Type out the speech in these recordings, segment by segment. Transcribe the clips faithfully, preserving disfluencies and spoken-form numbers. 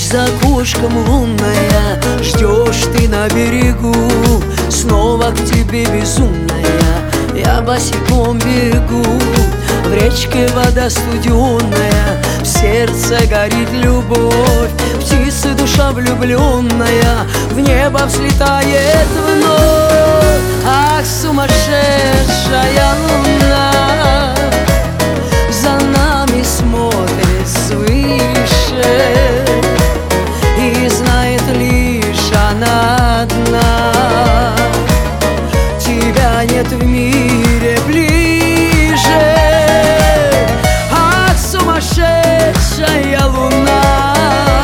за окошком лунная, ждешь ты на берегу, снова к тебе безумная, я босиком бегу. В речке вода студеная, в сердце горит любовь, птицы душа влюбленная в небо взлетает вновь. Ах, сумасшедшая луна за нами смотрит свыше, и знает лишь она одна, тебя нет в мире ближе. Ах, сумасшедшая луна,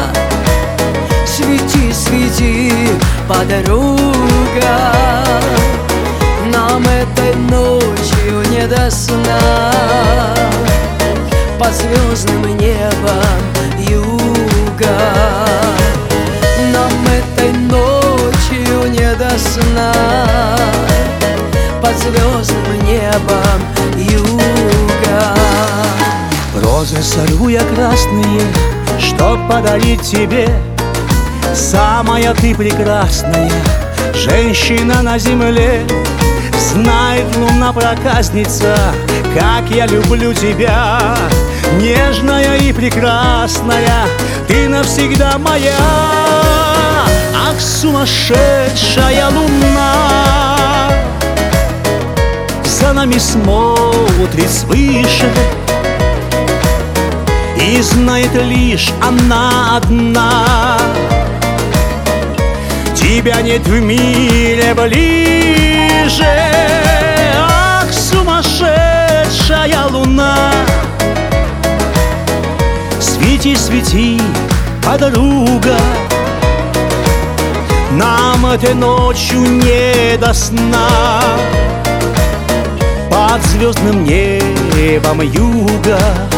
свети, свети, подруга, нам этой ночью не до сна, под звездным небом юга. Нам этой ночью не до сна, под звездным небом юга. Розы сорву я красные, чтоб подарить тебе. Самая ты прекрасная женщина на земле. Знает луна проказница, как я люблю тебя. Нежная и прекрасная, ты навсегда моя. Ах, сумасшедшая луна за нами смотрит свыше, и знает лишь она одна, тебя нет в мире ближе. Ах, сумасшедшая луна, свети, свети, подруга, нам этой ночью не до сна, под звездным небом юга.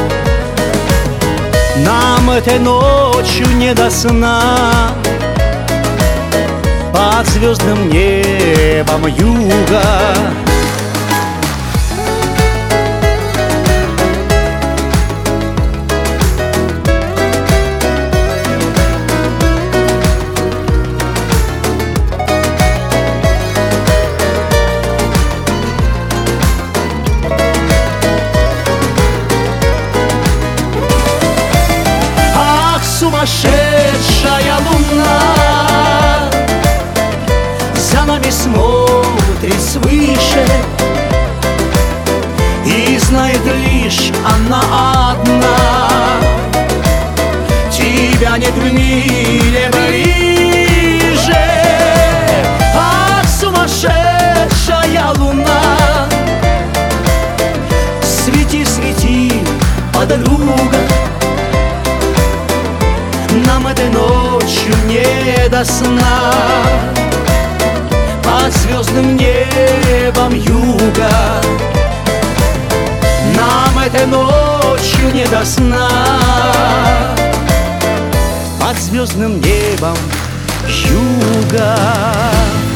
Нам этой ночью не до сна, под звездным небом юга. Сумасшедшая луна за нами смотрит свыше, и знает лишь она одна, тебя нет в мире ближе. Ах, сумасшедшая луна, свети, свети, подруга, нам этой ночью не до сна, под звездным небом юга. Нам этой ночью не до сна, под звездным небом юга.